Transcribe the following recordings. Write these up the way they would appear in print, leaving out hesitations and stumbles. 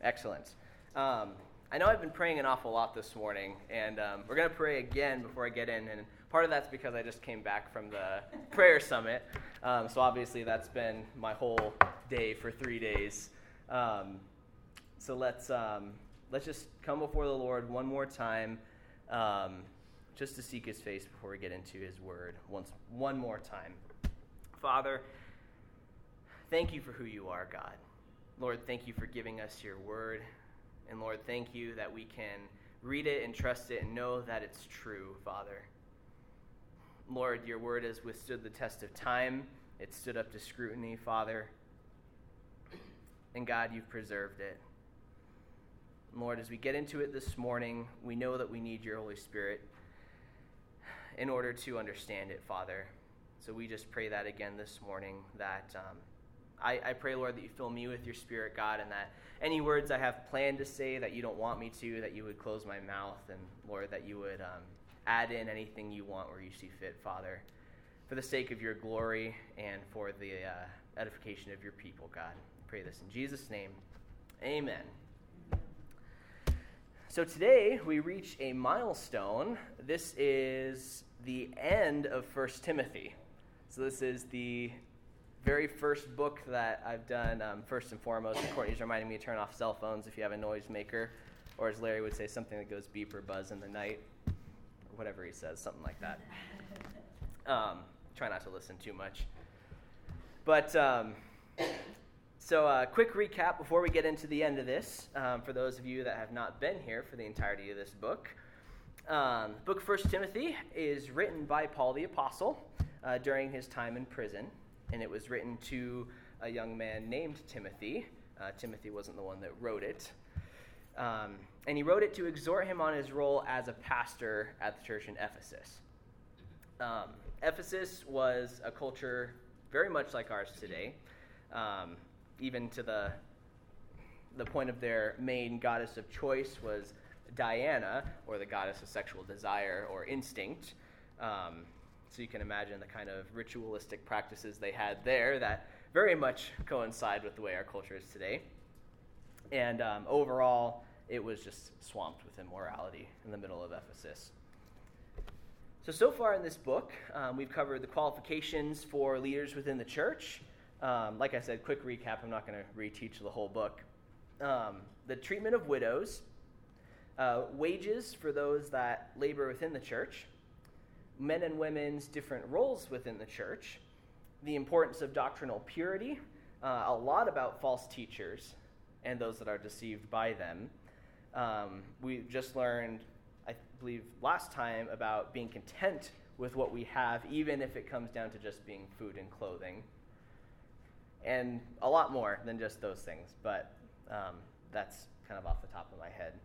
Excellent. I know I've been praying an awful lot this morning, and we're going to pray again before I get in, and part of that's because I just came back from the prayer summit, so obviously that's been my whole day for 3 days. So let's just come before the Lord one more time, just to seek his face before we get into his word one more time. Father, thank you for who you are, God. Lord, thank you for giving us your word. And Lord, thank you that we can read it and trust it and know that it's true, Father. Lord, your word has withstood the test of time. It stood up to scrutiny, Father. And God, you've preserved it. Lord, as we get into it this morning, we know that we need your Holy Spirit in order to understand it, Father. So we just pray that again this morning, that I pray, Lord, that you fill me with your Spirit, God, and that any words I have planned to say that you don't want me to, that you would close my mouth, and, Lord, that you would add in anything you want where you see fit, Father, for the sake of your glory and for the edification of your people, God. I pray this in Jesus' name. Amen. So today we reach a milestone. This is the end of 1 Timothy. So this is the very first book that I've done, first and foremost. Courtney's reminding me to turn off cell phones if you have a noisemaker, or as Larry would say, something that goes beep or buzz in the night, or whatever he says, something like that. Try not to listen too much. But, so quick recap before we get into the end of this, for those of you that have not been here for the entirety of this book. Book 1 Timothy is written by Paul the Apostle during his time in prison. And it was written to a young man named Timothy. Timothy wasn't the one that wrote it. And he wrote it to exhort him on his role as a pastor at the church in Ephesus. Ephesus was a culture very much like ours today, even to the point of their main goddess of choice was Diana, or the goddess of sexual desire or instinct. So you can imagine the kind of ritualistic practices they had there that very much coincide with the way our culture is today. And overall, it was just swamped with immorality in the middle of Ephesus. So far in this book, we've covered the qualifications for leaders within the church. Like I said, quick recap, I'm not going to reteach the whole book. The treatment of widows, wages for those that labor within the church, men and women's different roles within the church, the importance of doctrinal purity, a lot about false teachers and those that are deceived by them. We just learned, I believe, last time about being content with what we have, even if it comes down to just being food and clothing. And a lot more than just those things, but that's kind of off the top of my head.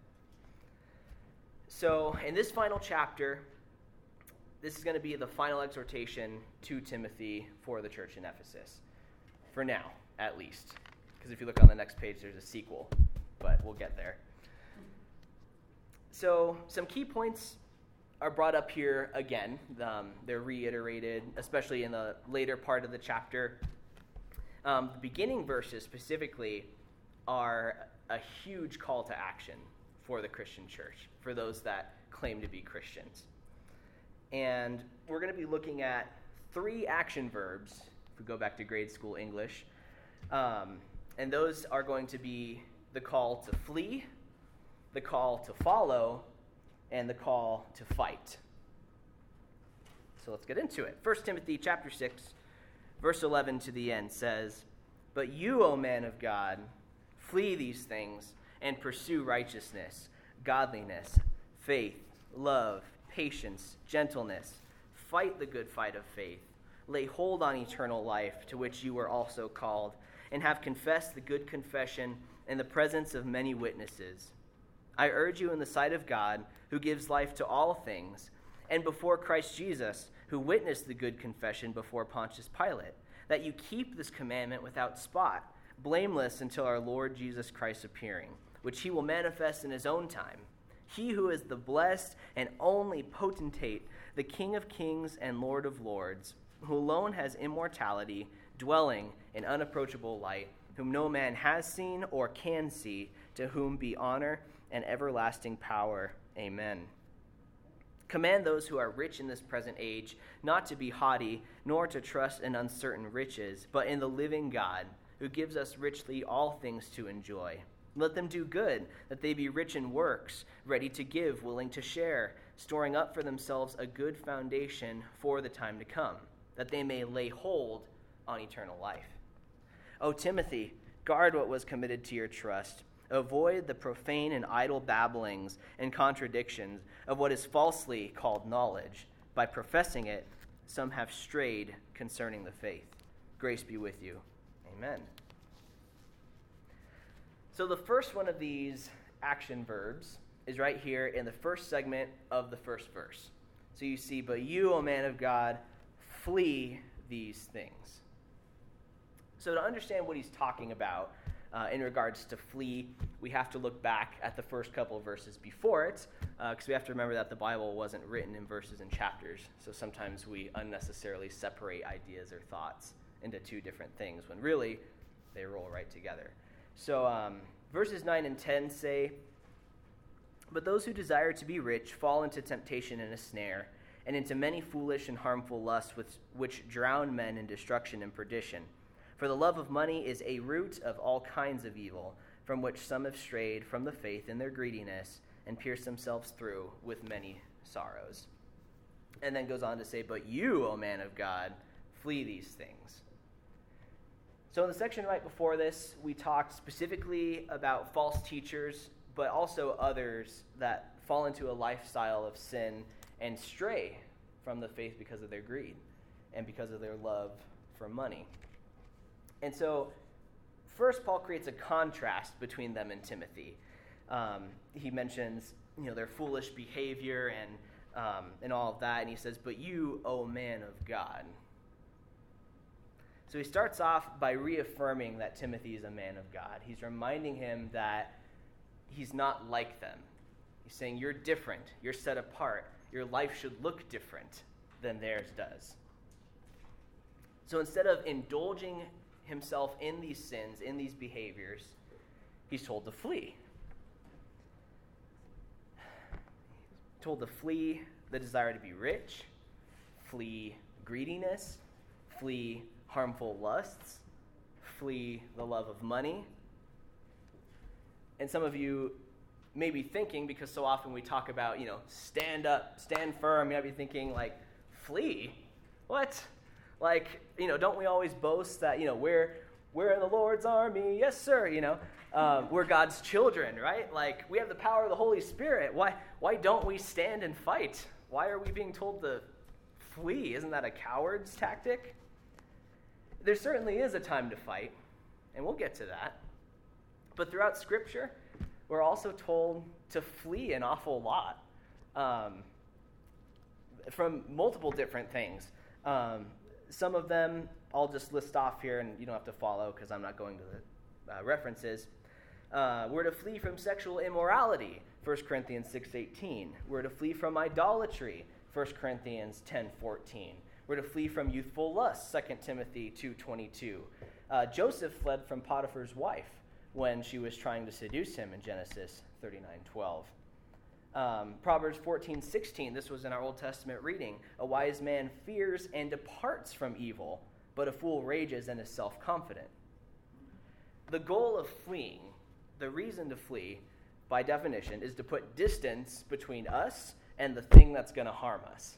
So in this final chapter, this is going to be the final exhortation to Timothy for the church in Ephesus. For now, at least. Because if you look on the next page, there's a sequel. But we'll get there. So some key points are brought up here again. They're reiterated, especially in the later part of the chapter. The beginning verses specifically are a huge call to action for the Christian church, for those that claim to be Christians. And we're going to be looking at 3 action verbs, if we go back to grade school English. And those are going to be the call to flee, the call to follow, and the call to fight. So let's get into it. 1 Timothy chapter 6, verse 11 to the end says, "But you, O man of God, flee these things and pursue righteousness, godliness, faith, love, patience, gentleness. Fight the good fight of faith. Lay hold on eternal life, to which you were also called, and have confessed the good confession in the presence of many witnesses. I urge you in the sight of God, who gives life to all things, and before Christ Jesus, who witnessed the good confession before Pontius Pilate, that you keep this commandment without spot, blameless until our Lord Jesus Christ appearing, which he will manifest in his own time. He who is the blessed and only potentate, the King of kings and Lord of lords, who alone has immortality, dwelling in unapproachable light, whom no man has seen or can see, to whom be honor and everlasting power. Amen. Command those who are rich in this present age not to be haughty, nor to trust in uncertain riches, but in the living God, who gives us richly all things to enjoy. Let them do good, that they be rich in works, ready to give, willing to share, storing up for themselves a good foundation for the time to come, that they may lay hold on eternal life. O Timothy, guard what was committed to your trust. Avoid the profane and idle babblings and contradictions of what is falsely called knowledge. By professing it, some have strayed concerning the faith. Grace be with you. Amen. So the first one of these action verbs is right here in the first segment of the first verse. So you see, but you, O man of God, flee these things. So to understand what he's talking about in regards to flee, we have to look back at the first couple of verses before it, because we have to remember that the Bible wasn't written in verses and chapters. So sometimes we unnecessarily separate ideas or thoughts into two different things when really they roll right together. So verses 9 and 10 say, but those who desire to be rich fall into temptation and a snare, and into many foolish and harmful lusts which drown men in destruction and perdition. For the love of money is a root of all kinds of evil, from which some have strayed from the faith in their greediness and pierced themselves through with many sorrows. And then goes on to say, but you, O man of God, flee these things. So in the section right before this, we talked specifically about false teachers, but also others that fall into a lifestyle of sin and stray from the faith because of their greed and because of their love for money. And so, first, Paul creates a contrast between them and Timothy. He mentions, their foolish behavior and all of that, and he says, but you, O man of God. So he starts off by reaffirming that Timothy is a man of God. He's reminding him that he's not like them. He's saying, you're different, you're set apart, your life should look different than theirs does. So instead of indulging himself in these sins, in these behaviors, he's told to flee. Told to flee the desire to be rich, flee greediness, flee harmful lusts, flee the love of money. And some of you may be thinking, because so often we talk about, stand up, stand firm, you might be thinking, flee? What? Don't we always boast that, we're in the Lord's army, yes, sir, we're God's children, right? We have the power of the Holy Spirit. Why don't we stand and fight? Why are we being told to flee? Isn't that a coward's tactic? There certainly is a time to fight, and we'll get to that. But throughout Scripture, we're also told to flee an awful lot from multiple different things. Some of them I'll just list off here, and you don't have to follow because I'm not going to the references. We're to flee from sexual immorality, 1 Corinthians 6:18. We're to flee from idolatry, 1 Corinthians 10:14. We're to flee from youthful lust, 2 Timothy 2:22. Joseph fled from Potiphar's wife when she was trying to seduce him in Genesis 39:12. Proverbs 14:16, this was in our Old Testament reading. A wise man fears and departs from evil, but a fool rages and is self-confident. The goal of fleeing, the reason to flee, by definition, is to put distance between us and the thing that's going to harm us.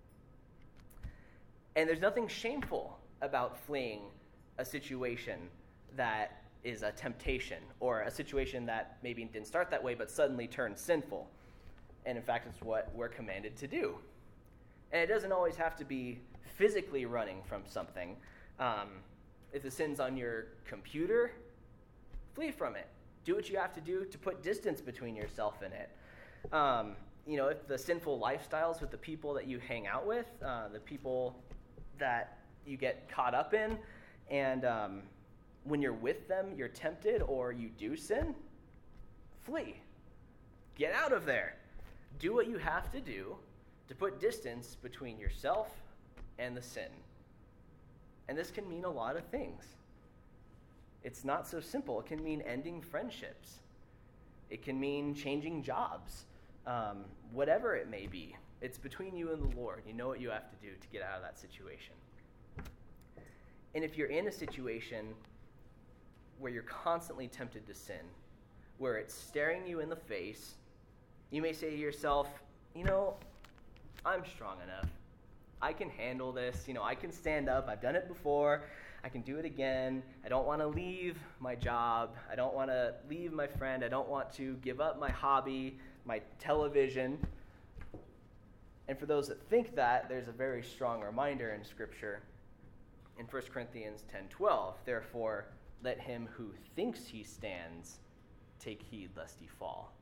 And there's nothing shameful about fleeing a situation that is a temptation, or a situation that maybe didn't start that way but suddenly turned sinful. And in fact, it's what we're commanded to do. And it doesn't always have to be physically running from something. If the sin's on your computer, flee from it. Do what you have to do to put distance between yourself and it. If the sinful lifestyles with the people that you hang out with, the people that you get caught up in, and when you're with them, you're tempted or you do sin, flee. Get out of there. Do what you have to do to put distance between yourself and the sin. And this can mean a lot of things. It's not so simple. It can mean ending friendships. It can mean changing jobs, whatever it may be. It's between you and the Lord. You know what you have to do to get out of that situation. And if you're in a situation where you're constantly tempted to sin, where it's staring you in the face, you may say to yourself, I'm strong enough. I can handle this. I can stand up. I've done it before. I can do it again. I don't want to leave my job. I don't want to leave my friend. I don't want to give up my hobby, my television. And for those that think that, there's a very strong reminder in Scripture in 1 Corinthians 10:12. Therefore, let him who thinks he stands take heed lest he fall.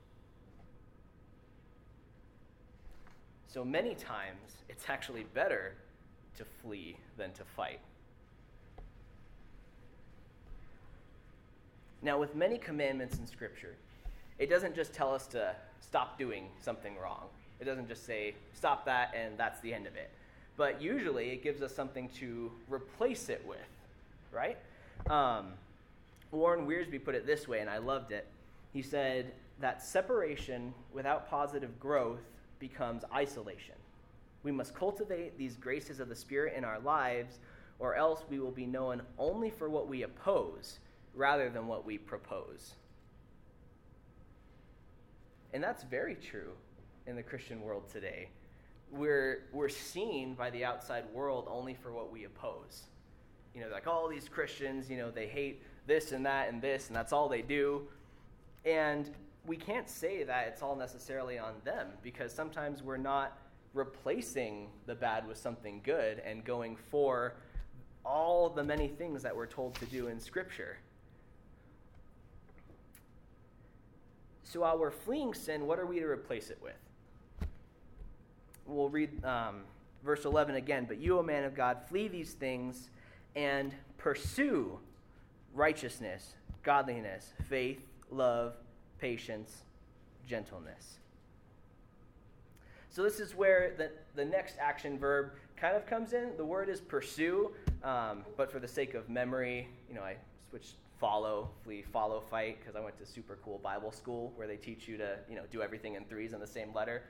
So many times, it's actually better to flee than to fight. Now, with many commandments in Scripture, it doesn't just tell us to stop doing something wrong. It doesn't just say, stop that, and that's the end of it. But usually, it gives us something to replace it with, right? Warren Wiersbe put it this way, and I loved it. He said that separation without positive growth becomes isolation. We must cultivate these graces of the Spirit in our lives, or else we will be known only for what we oppose rather than what we propose. And that's very true in the Christian world today. We're seen by the outside world only for what we oppose. Like all these Christians, they hate this and that and this, and that's all they do. And we can't say that it's all necessarily on them, because sometimes we're not replacing the bad with something good and going for all the many things that we're told to do in Scripture. So while we're fleeing sin, what are we to replace it with? We'll read verse 11 again. But you, O man of God, flee these things and pursue righteousness, godliness, faith, love, patience, gentleness. So this is where the next action verb kind of comes in. The word is pursue, but for the sake of memory, I switched follow, flee, follow, fight, because I went to super cool Bible school where they teach you to, do everything in threes in the same letter.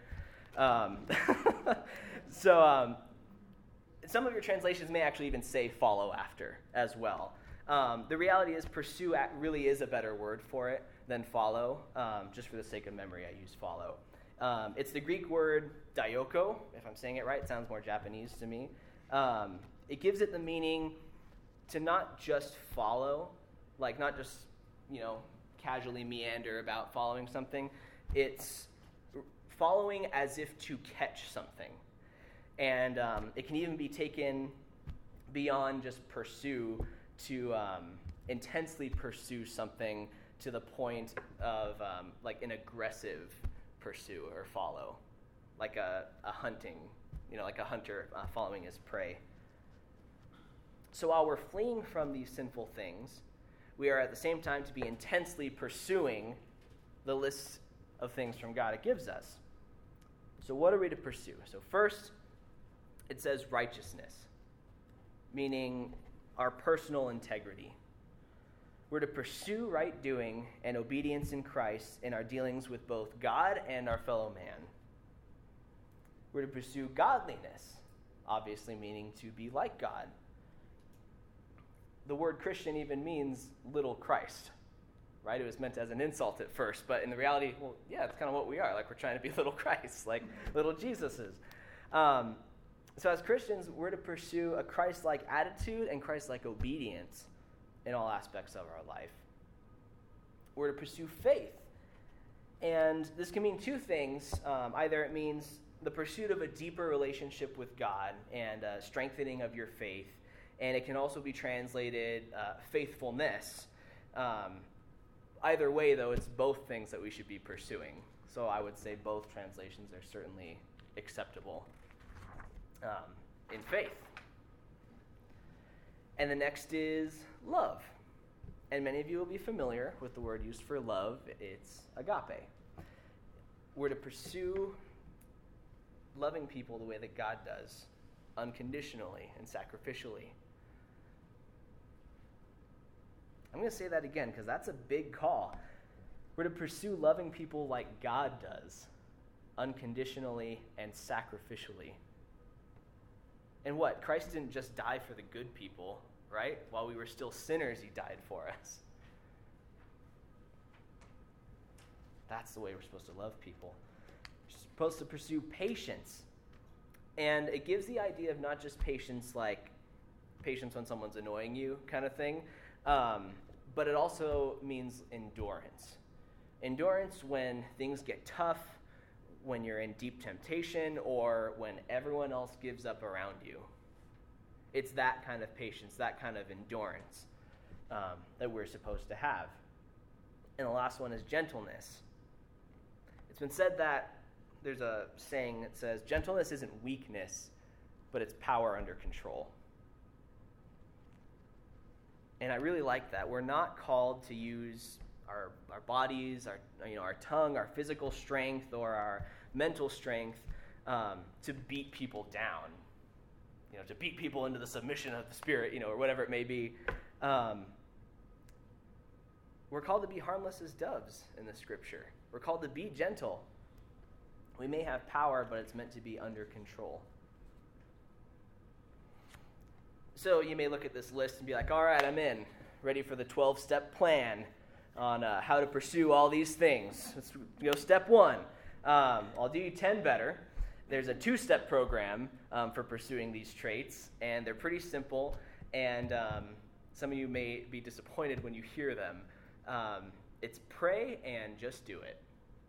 So some of your translations may actually even say follow after as well. The reality is pursue really is a better word for it than follow. Just for the sake of memory, I use follow. It's the Greek word dioko, if I'm saying it right. It sounds more Japanese to me. It gives it the meaning to not just follow, like not just, casually meander about following something. It's following as if to catch something. And it can even be taken beyond just pursue to intensely pursue something to the point of like an aggressive pursue or follow, like a hunting, like a hunter following his prey. So while we're fleeing from these sinful things, we are at the same time to be intensely pursuing the list of things from God it gives us. So what are we to pursue? So first, it says righteousness, meaning our personal integrity. We're to pursue right doing and obedience in Christ in our dealings with both God and our fellow man. We're to pursue godliness, obviously meaning to be like God. The word Christian even means little Christ, right? It was meant as an insult at first, but in the reality, well, yeah, it's kind of what we are. Like we're trying to be little Christ, like little Jesuses. So as Christians, we're to pursue a Christ-like attitude and Christ-like obedience in all aspects of our life. We're to pursue faith. And this can mean two things. Either it means the pursuit of a deeper relationship with God and strengthening of your faith. And it can also be translated faithfulness. Either way, though, it's both things that we should be pursuing. So I would say both translations are certainly acceptable in faith. And the next is love. And many of you will be familiar with the word used for love. It's agape. We're to pursue loving people the way that God does, unconditionally and sacrificially. I'm going to say that again because that's a big call. We're to pursue loving people like God does, unconditionally and sacrificially. And what? Christ didn't just die for the good people, right? While we were still sinners, he died for us. That's the way we're supposed to love people. We're supposed to pursue patience. And it gives the idea of not just patience like patience when someone's annoying you kind of thing, but it also means endurance. Endurance when things get tough, when you're in deep temptation, or when everyone else gives up around you. It's that kind of patience, that kind of endurance that we're supposed to have. And the last one is gentleness. It's been said that there's a saying that says, gentleness isn't weakness, but it's power under control. And I really like that. We're not called to use our bodies, our tongue, our physical strength, or our mental strength to beat people down, to beat people into the submission of the Spirit, or whatever it may be. We're called to be harmless as doves in the Scripture. We're called to be gentle. We may have power, but it's meant to be under control. So you may look at this list and be like, all right, I'm in. Ready for the 12-step plan on how to pursue all these things. Let's go step 1. I'll do you 10 better. There's a 2-step program for pursuing these traits, and they're pretty simple, and some of you may be disappointed when you hear them. It's pray and just do it.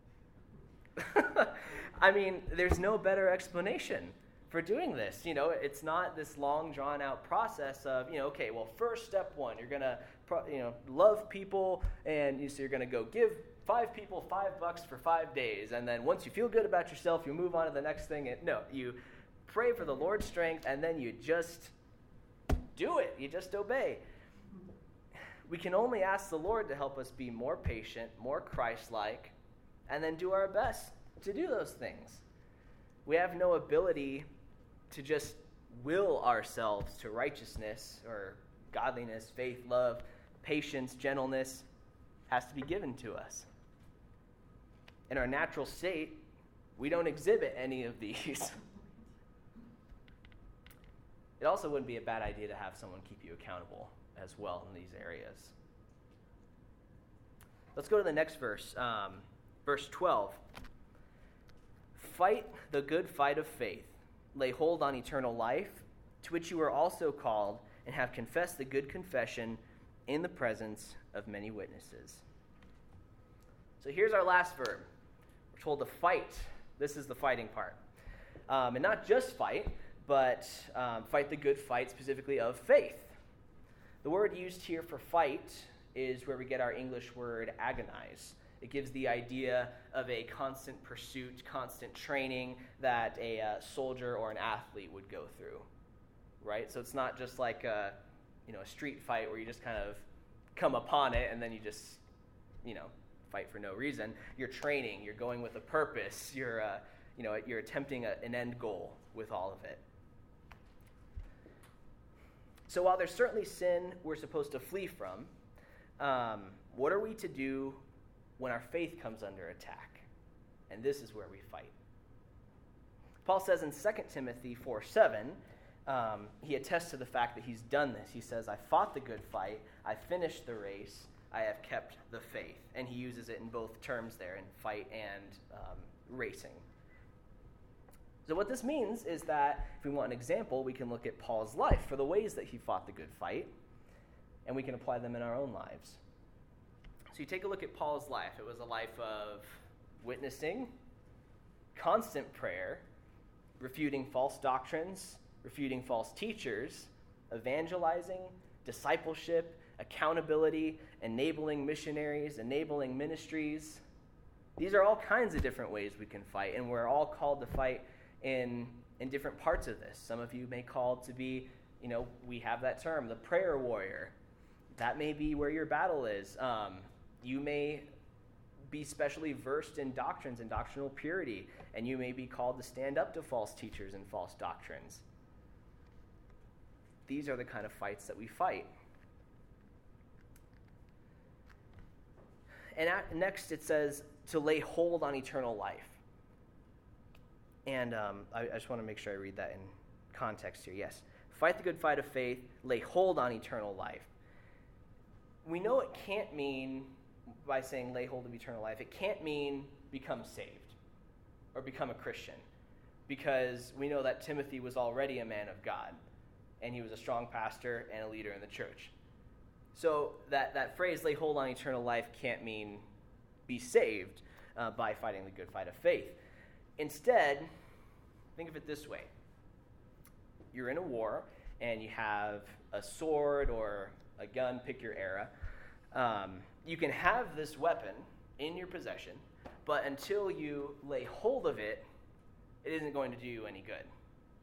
I mean, there's no better explanation for doing this. It's not this long, drawn-out process of, okay, well, first step 1, you're going to, love people, and so you're going to go give 5 people $5 for 5 days, and then once you feel good about yourself, you move on to the next thing. No, you pray for the Lord's strength, and then you just do it. You just obey. We can only ask the Lord to help us be more patient, more Christ-like, and then do our best to do those things. We have no ability to just will ourselves to righteousness or godliness, faith, love, patience, gentleness. Has to be given to us. In our natural state, we don't exhibit any of these. It also wouldn't be a bad idea to have someone keep you accountable as well in these areas. Let's go to the next verse, verse 12. Fight the good fight of faith. Lay hold on eternal life, to which you are also called, and have confessed the good confession in the presence of many witnesses. So here's our last verb. We're told to fight. This is the fighting part. And not just fight, but fight the good fight specifically of faith. The word used here for fight is where we get our English word agonize. It gives the idea of a constant pursuit, constant training that a soldier or an athlete would go through, right? So it's not just like a street fight where you just kind of come upon it and then you just, fight for no reason. You're training. You're going with a purpose. You're attempting an end goal with all of it. So while there's certainly sin we're supposed to flee from, what are we to do when our faith comes under attack? And this is where we fight. Paul says in 2 Timothy 4:7, he attests to the fact that he's done this. He says, I fought the good fight, I finished the race, I have kept the faith. And he uses it in both terms there, in fight and racing. So what this means is that if we want an example, we can look at Paul's life for the ways that he fought the good fight, and we can apply them in our own lives. So you take a look at Paul's life. It was a life of witnessing, constant prayer, refuting false doctrines, refuting false teachers, evangelizing, discipleship, accountability, enabling missionaries, enabling ministries. These are all kinds of different ways we can fight, and we're all called to fight in different parts of this. Some of you may call to be, we have that term, the prayer warrior. That may be where your battle is. You may be specially versed in doctrines and doctrinal purity, and you may be called to stand up to false teachers and false doctrines. These are the kind of fights that we fight. And next it says to lay hold on eternal life. And I just want to make sure I read that in context here. Yes. Fight the good fight of faith, lay hold on eternal life. We know it can't mean, by saying lay hold of eternal life, it can't mean become saved or become a Christian, because we know that Timothy was already a man of God, and he was a strong pastor and a leader in the church. So that phrase, lay hold on eternal life, can't mean be saved by fighting the good fight of faith. Instead, think of it this way. You're in a war, and you have a sword or a gun, pick your era. You can have this weapon in your possession, but until you lay hold of it, it isn't going to do you any good.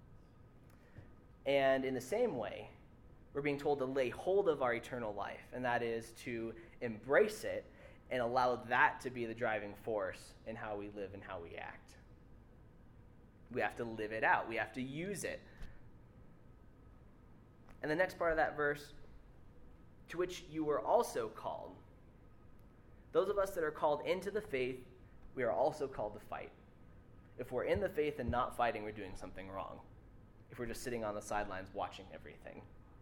And in the same way, we're being told to lay hold of our eternal life, and that is to embrace it and allow that to be the driving force in how we live and how we act. We have to live it out. We have to use it. And the next part of that verse, to which you were also called. Those of us that are called into the faith, we are also called to fight. If we're in the faith and not fighting, we're doing something wrong. If we're just sitting on the sidelines watching everything.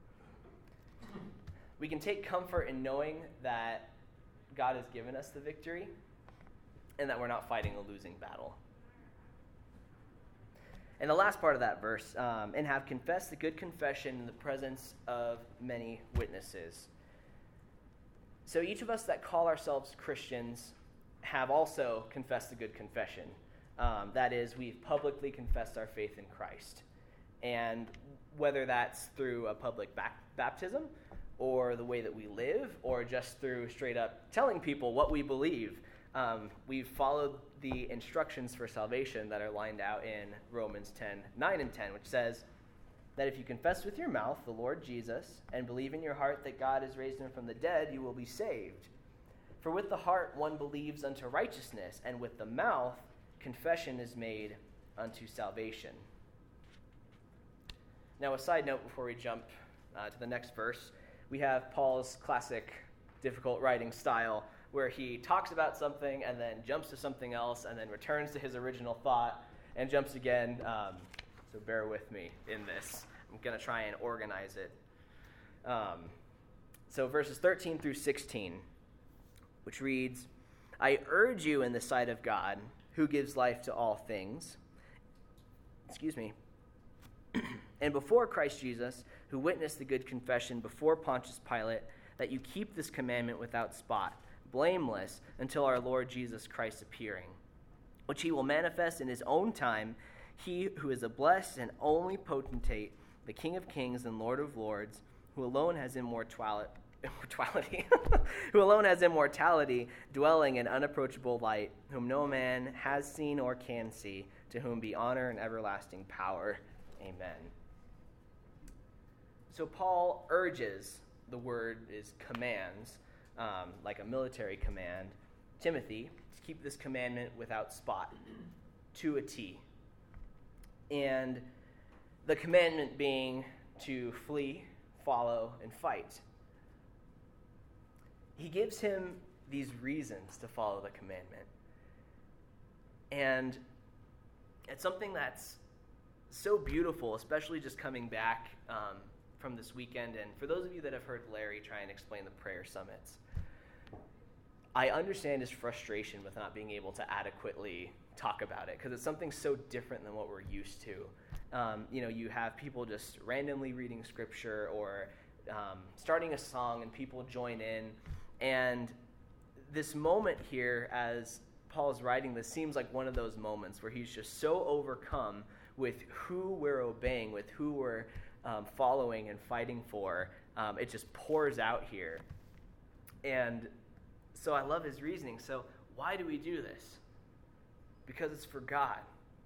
We can take comfort in knowing that God has given us the victory and that we're not fighting a losing battle. And the last part of that verse, and have confessed the good confession in the presence of many witnesses. So each of us that call ourselves Christians have also confessed the good confession. That is, we've publicly confessed our faith in Christ. And whether that's through a public baptism, or the way that we live, or just through straight up telling people what we believe, we've followed the instructions for salvation that are lined out in Romans 10:9 and 10, which says that if you confess with your mouth the Lord Jesus and believe in your heart that God has raised him from the dead, you will be saved. For with the heart one believes unto righteousness, and with the mouth confession is made unto salvation. Now, a side note before we jump to the next verse, we have Paul's classic difficult writing style, where he talks about something and then jumps to something else and then returns to his original thought and jumps again. So bear with me in this. I'm going to try and organize it. So verses 13 through 16, which reads, I urge you in the sight of God, who gives life to all things, and before Christ Jesus, who witnessed the good confession before Pontius Pilate, that you keep this commandment without spot, blameless, until our Lord Jesus Christ appearing, which he will manifest in his own time, he who is a blessed and only potentate, the King of kings and Lord of lords, who alone has immortality, dwelling in unapproachable light, whom no man has seen or can see, to whom be honor and everlasting power. Amen. So Paul urges, the word is commands, like a military command, Timothy to keep this commandment without spot, to a T. And the commandment being to flee, follow, and fight. He gives him these reasons to follow the commandment. And it's something that's so beautiful, especially just coming back from this weekend. And for those of you that have heard Larry try and explain the prayer summits, I understand his frustration with not being able to adequately talk about it, because it's something so different than what we're used to. You have people just randomly reading scripture or starting a song and people join in. And this moment here, as Paul's writing this, seems like one of those moments where he's just so overcome with who we're obeying, with who we're following and fighting for. It just pours out here. And so I love his reasoning. So why do we do this? Because it's for God,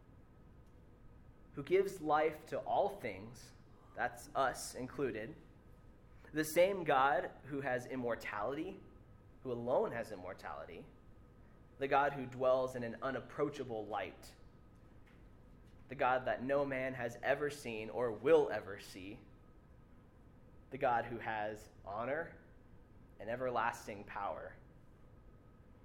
who gives life to all things, that's us included, the same God who has immortality, who alone has immortality, the God who dwells in an unapproachable light, the God that no man has ever seen or will ever see, the God who has honor and everlasting power.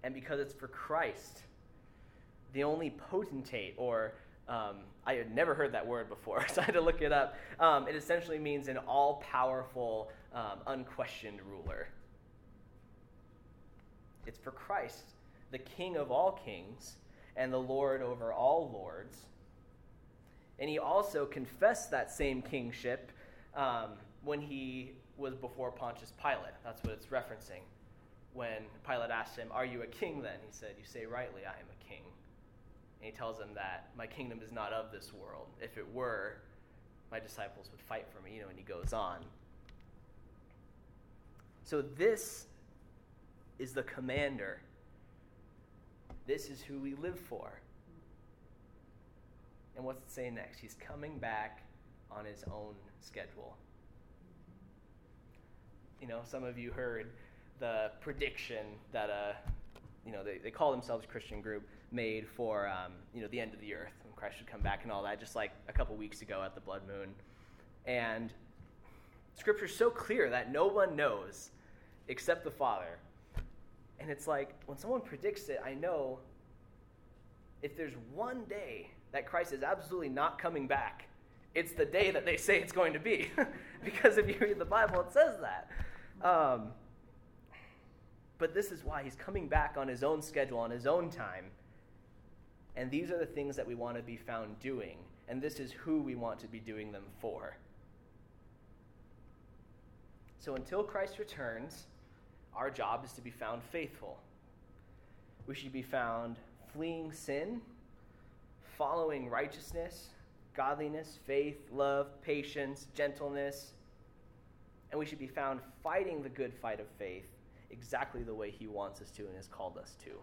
and because it's for Christ, the only potentate, or I had never heard that word before, so I had to look it up. It essentially means an all-powerful, unquestioned ruler. It's for Christ, the King of all kings and the Lord over all lords. And he also confessed that same kingship when he was before Pontius Pilate. That's what it's referencing. When Pilate asked him, "Are you a king then?" He said, "You say rightly, I am a king." And he tells him that my kingdom is not of this world. If it were, my disciples would fight for me, and he goes on. So this is the commander. This is who we live for. And what's it say next? He's coming back on his own schedule. Some of you heard the prediction that they call themselves a Christian group, made for the end of the earth, when Christ should come back and all that, just like a couple weeks ago at the blood moon. And Scripture's so clear that no one knows except the Father. And it's like, when someone predicts it, I know if there's one day that Christ is absolutely not coming back, it's the day that they say it's going to be. Because if you read the Bible, it says that. But this is why he's coming back on his own schedule, on his own time. And these are the things that we want to be found doing. And this is who we want to be doing them for. So until Christ returns, our job is to be found faithful. We should be found fleeing sin, following righteousness, godliness, faith, love, patience, gentleness. And we should be found fighting the good fight of faith exactly the way he wants us to and has called us to.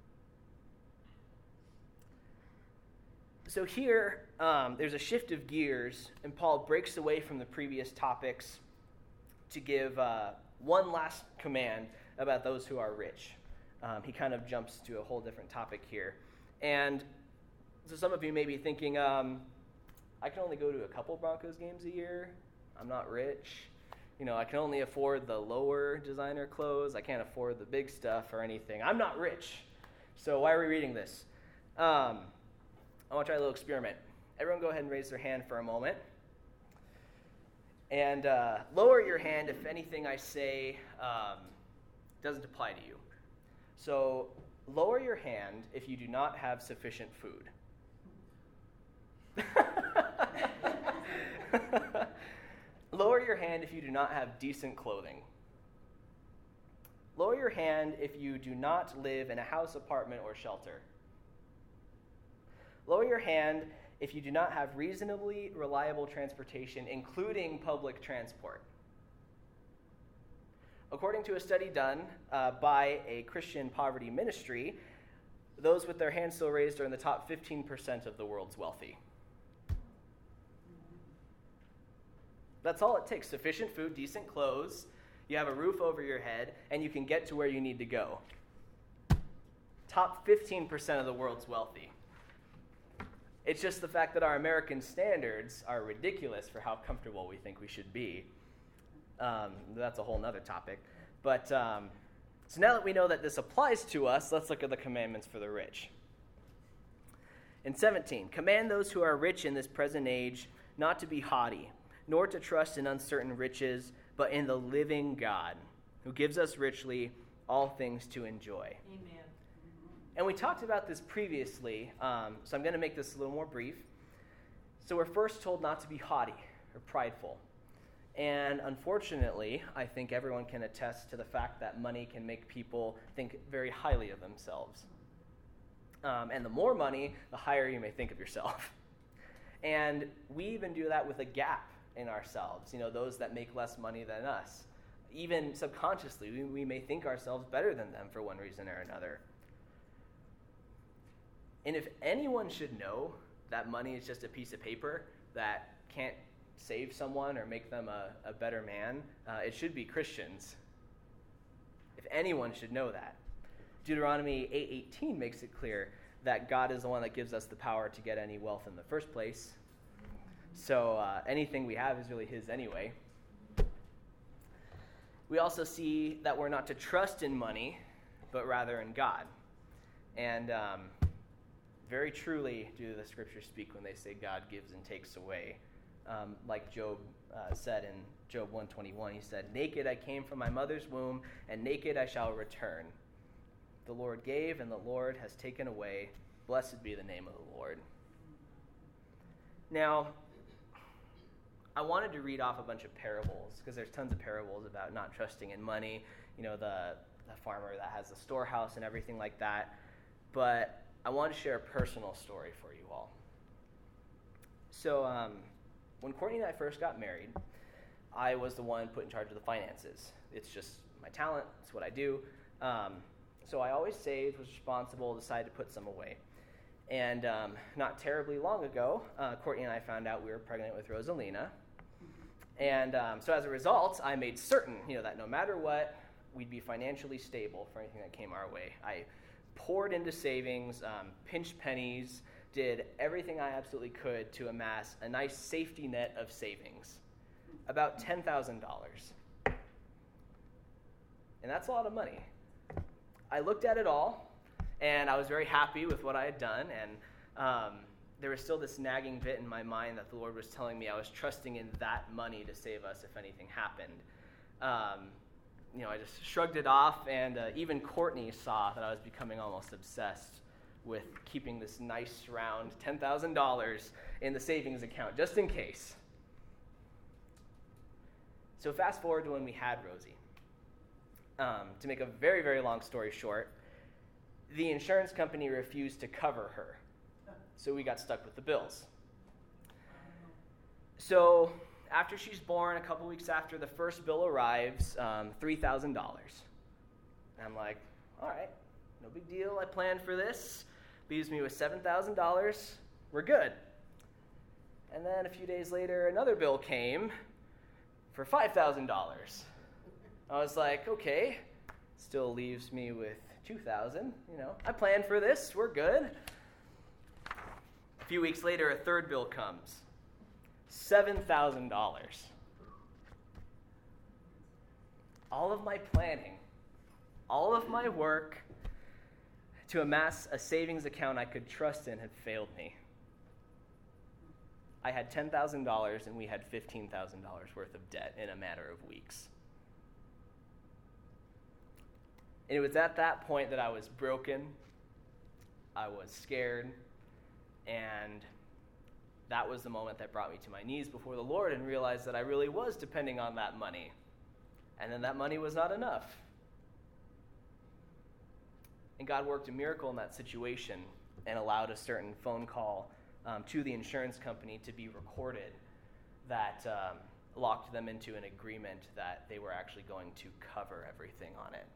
So here, there's a shift of gears, and Paul breaks away from the previous topics to give one last command about those who are rich. He kind of jumps to a whole different topic here. And so some of you may be thinking, I can only go to a couple Broncos games a year. I'm not rich. I can only afford the lower designer clothes. I can't afford the big stuff or anything. I'm not rich. So why are we reading this? I want to try a little experiment. Everyone go ahead and raise their hand for a moment. And lower your hand if anything I say doesn't apply to you. So lower your hand if you do not have sufficient food. Lower your hand if you do not have decent clothing. Lower your hand if you do not live in a house, apartment, or shelter. Lower your hand if you do not have reasonably reliable transportation, including public transport. According to a study done by a Christian poverty ministry, those with their hands still raised are in the top 15% of the world's wealthy. That's all it takes. Sufficient food, decent clothes, you have a roof over your head, and you can get to where you need to go. Top 15% of the world's wealthy. It's just the fact that our American standards are ridiculous for how comfortable we think we should be. That's a whole nother topic. But so now that we know that this applies to us, let's look at the commandments for the rich. In 17, command those who are rich in this present age not to be haughty, nor to trust in uncertain riches, but in the living God, who gives us richly all things to enjoy. Amen. And we talked about this previously, so I'm going to make this a little more brief. So we're first told not to be haughty or prideful. And unfortunately, I think everyone can attest to the fact that money can make people think very highly of themselves. And the more money, the higher you may think of yourself. And we even do that with a gap in ourselves, those that make less money than us. Even subconsciously, we may think ourselves better than them for one reason or another. And if anyone should know that money is just a piece of paper that can't save someone or make them a better man, it should be Christians. If anyone should know that. Deuteronomy 8:18 makes it clear that God is the one that gives us the power to get any wealth in the first place. So anything we have is really his anyway. We also see that we're not to trust in money but rather in God. And very truly do the scriptures speak when they say God gives and takes away. Like Job said in Job 121, he said, "Naked I came from my mother's womb, and naked I shall return. The Lord gave, and the Lord has taken away. Blessed be the name of the Lord." Now, I wanted to read off a bunch of parables, because there's tons of parables about not trusting in money, the farmer that has the storehouse and everything like that. But I wanted to share a personal story for you all. So when Courtney and I first got married, I was the one put in charge of the finances. It's just my talent. It's what I do. So I always saved, was responsible, decided to put some away. And not terribly long ago, Courtney and I found out we were pregnant with Rosalina. And so as a result, I made certain, that no matter what, we'd be financially stable for anything that came our way. I poured into savings, pinched pennies, did everything I absolutely could to amass a nice safety net of savings, about $10,000. And that's a lot of money. I looked at it all, and I was very happy with what I had done, and there was still this nagging bit in my mind that the Lord was telling me I was trusting in that money to save us if anything happened. I just shrugged it off, and even Courtney saw that I was becoming almost obsessed with keeping this nice round $10,000 in the savings account, just in case. So fast forward to when we had Rosie. To make a very, very long story short, the insurance company refused to cover her, so we got stuck with the bills. So after she's born, a couple weeks after, the first bill arrives, $3,000. And I'm like, all right, no big deal. I planned for this. Leaves me with $7,000. We're good. And then a few days later, another bill came for $5,000. I was like, okay, still leaves me with $2,000. I planned for this. We're good. A few weeks later, a third bill comes. $7,000. All of my planning, all of my work to amass a savings account I could trust in had failed me. I had $10,000 and we had $15,000 worth of debt in a matter of weeks. And it was at that point that I was broken, I was scared, and that was the moment that brought me to my knees before the Lord and realized that I really was depending on that money. And then that money was not enough. And God worked a miracle in that situation and allowed a certain phone call to the insurance company to be recorded that locked them into an agreement that they were actually going to cover everything on it.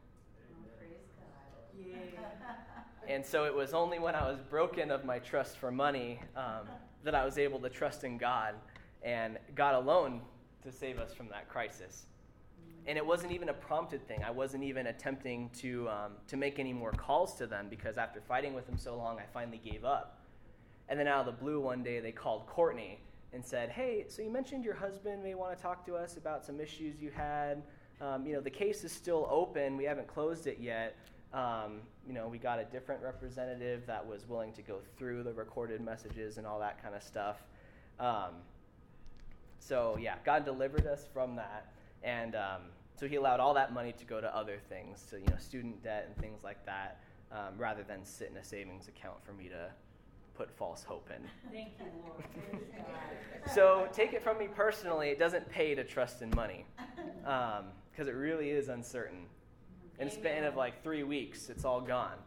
Yeah. And so it was only when I was broken of my trust for money that I was able to trust in God and God alone to save us from that crisis. And it wasn't even a prompted thing. I wasn't even attempting to make any more calls to them because after fighting with them so long, I finally gave up. And then out of the blue one day, they called Courtney and said, "Hey, so you mentioned your husband may want to talk to us about some issues you had. The case is still open. We haven't closed it yet. We got a different representative that was willing to go through the recorded messages and all that kind of stuff." God delivered us from that. And so he allowed all that money to go to other things, to student debt and things like that, rather than sit in a savings account for me to put false hope in. Thank you, Lord. So take it from me personally, it doesn't pay to trust in money, because it really is uncertain. In a span of like 3 weeks, it's all gone.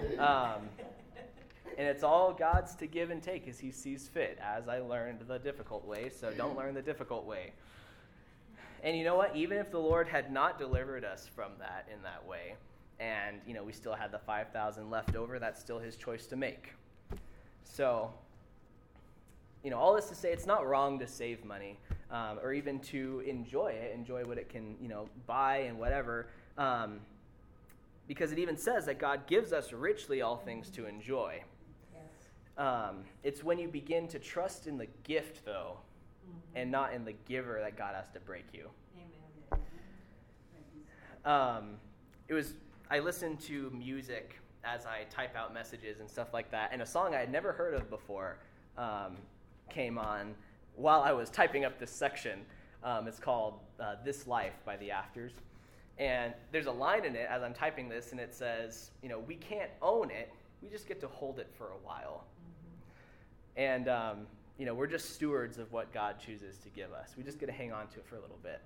And it's all God's to give and take as he sees fit, as I learned the difficult way, so don't learn the difficult way. And you know what? Even if the Lord had not delivered us from that in that way, and we still had the $5,000 left over, that's still his choice to make. So, all this to say, it's not wrong to save money, or even to enjoy it, enjoy what it can, buy and whatever, because it even says that God gives us richly all things to enjoy. Yes. It's when you begin to trust in the gift, though, and not in the giver, that God has to break you. Amen. It was I listen to music as I type out messages and stuff like that, and a song I had never heard of before came on while I was typing up this section. It's called This Life by The Afters. And there's a line in it as I'm typing this, and it says, we can't own it, we just get to hold it for a while. Mm-hmm. And, we're just stewards of what God chooses to give us. We just get to hang on to it for a little bit.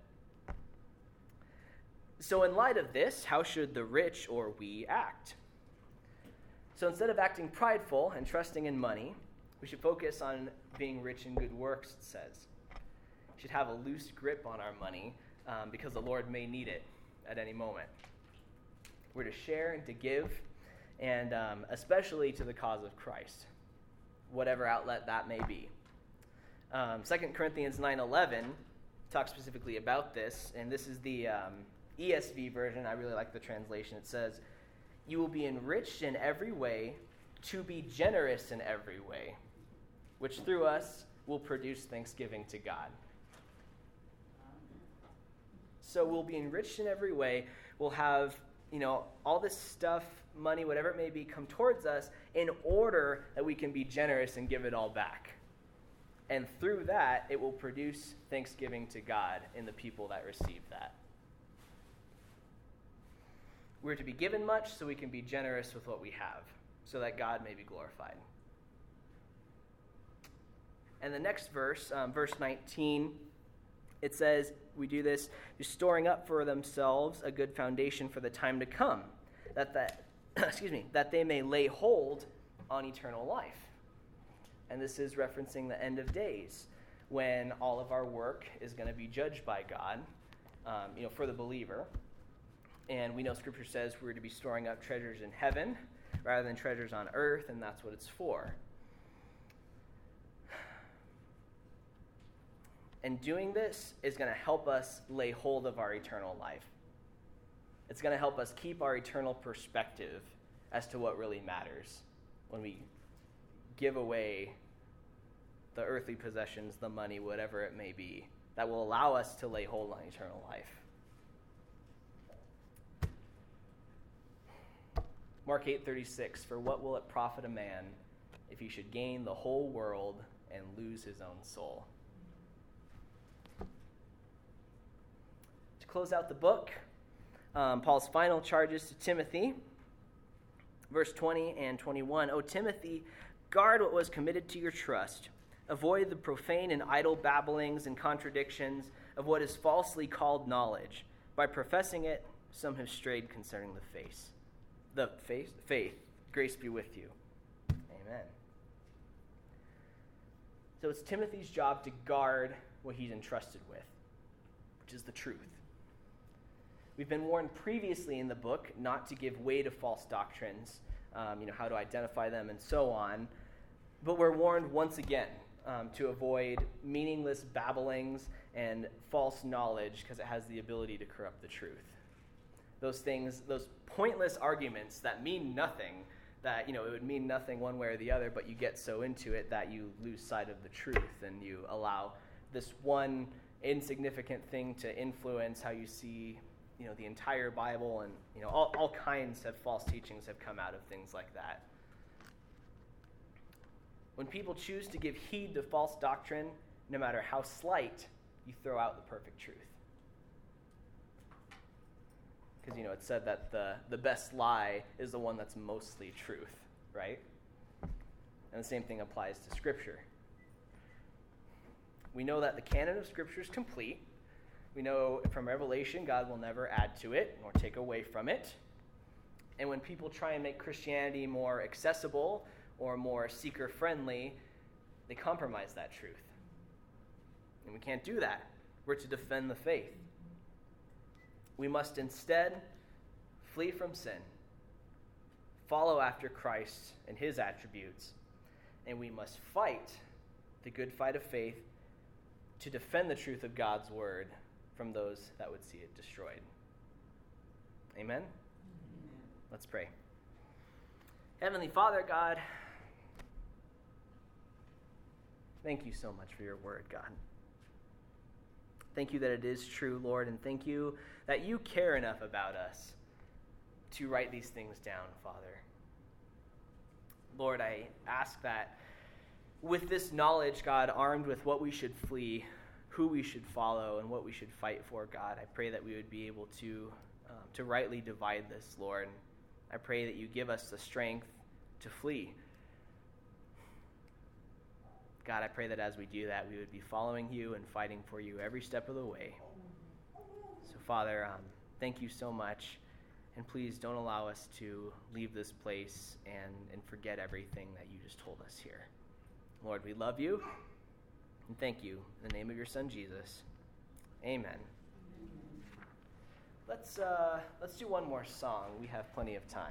So in light of this, how should the rich or we act? So instead of acting prideful and trusting in money, we should focus on being rich in good works, it says. We should have a loose grip on our money because the Lord may need it at any moment. We're to share and to give, and especially to the cause of Christ, whatever outlet that may be. 2 Corinthians 9:11 talks specifically about this, and this is the ESV version. I really like the translation. It says, "You will be enriched in every way to be generous in every way, which through us will produce thanksgiving to God." So we'll be enriched in every way. We'll have, all this stuff, money, whatever it may be, come towards us in order that we can be generous and give it all back. And through that, it will produce thanksgiving to God in the people that receive that. We're to be given much so we can be generous with what we have, so that God may be glorified. And the next verse, verse 19, it says, we do this, just storing up for themselves a good foundation for the time to come, that they may lay hold on eternal life. And this is referencing the end of days, when all of our work is going to be judged by God, for the believer. And we know Scripture says we're to be storing up treasures in heaven rather than treasures on earth, and that's what it's for. And doing this is going to help us lay hold of our eternal life. It's going to help us keep our eternal perspective as to what really matters when we give away the earthly possessions, the money, whatever it may be, that will allow us to lay hold on eternal life. Mark 8:36, "For what will it profit a man if he should gain the whole world and lose his own soul?" To close out the book, Paul's final charges to Timothy, verse 20 and 21. "O Timothy, guard what was committed to your trust. Avoid the profane and idle babblings and contradictions of what is falsely called knowledge. By professing it, some have strayed concerning the faith. Grace be with you." Amen. So it's Timothy's job to guard what he's entrusted with, which is the truth. We've been warned previously in the book not to give way to false doctrines, how to identify them and so on. But we're warned once again to avoid meaningless babblings and false knowledge because it has the ability to corrupt the truth. Those things, those pointless arguments that mean nothing, that, it would mean nothing one way or the other, but you get so into it that you lose sight of the truth and you allow this one insignificant thing to influence how you see, the entire Bible, and, all kinds of false teachings have come out of things like that. When people choose to give heed to false doctrine, no matter how slight, you throw out the perfect truth. Because, it's said that the best lie is the one that's mostly truth, right? And the same thing applies to Scripture. We know that the canon of Scripture is complete. We know from Revelation God will never add to it nor take away from it. And when people try and make Christianity more accessible or more seeker-friendly, they compromise that truth. And we can't do that. We're to defend the faith. We must instead flee from sin, follow after Christ and his attributes, and we must fight the good fight of faith to defend the truth of God's word from those that would see it destroyed. Amen? Let's pray. Heavenly Father, God, thank you so much for your word, God. Thank you that it is true, Lord, and thank you that you care enough about us to write these things down, Father. Lord, I ask that with this knowledge, God, armed with what we should flee, who we should follow, and what we should fight for, God, I pray that we would be able to rightly divide this, Lord. I pray that you give us the strength to flee. God, I pray that as we do that, we would be following you and fighting for you every step of the way. So, Father, thank you so much. And please don't allow us to leave this place and forget everything that you just told us here. Lord, we love you. And thank you. In the name of your Son, Jesus. Amen. Let's do one more song. We have plenty of time.